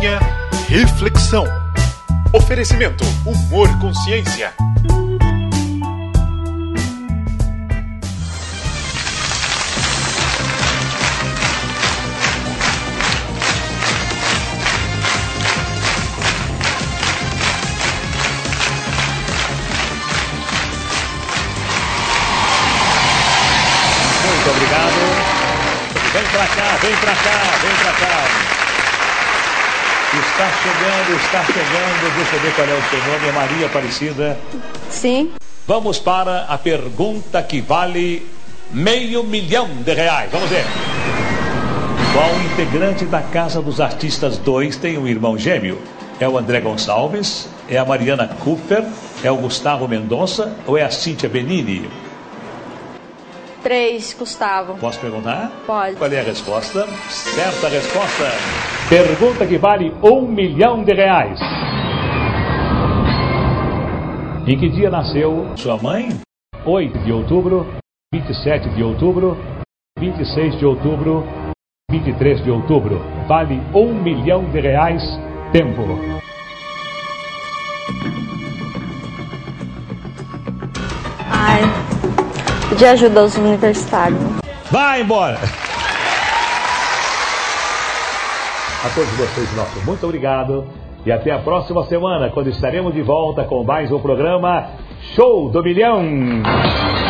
Linha Reflexão. Oferecimento Humor Consciência. Muito obrigado. Vem pra cá, vem pra cá, vem pra cá. Está chegando. Deixa eu ver qual é o seu nome. É Maria Aparecida? Sim. Vamos para a pergunta que vale R$500 mil. Vamos ver. Qual integrante da Casa dos Artistas 2 tem um irmão gêmeo? É o André Gonçalves? É a Mariana Cooper? É o Gustavo Mendonça? Ou é a Cíntia Benini? 3, Gustavo. Posso perguntar? Pode. Qual é a resposta? Certa resposta. Pergunta que vale R$1 milhão. Em que dia nasceu sua mãe? 8 de outubro, 27 de outubro, 26 de outubro, 23 de outubro. Vale R$1 milhão. Tempo. Ai, podia ajudar os universitários. Vai embora! A todos vocês, nosso muito obrigado. E até a próxima semana, quando estaremos de volta com mais um programa Show do Milhão.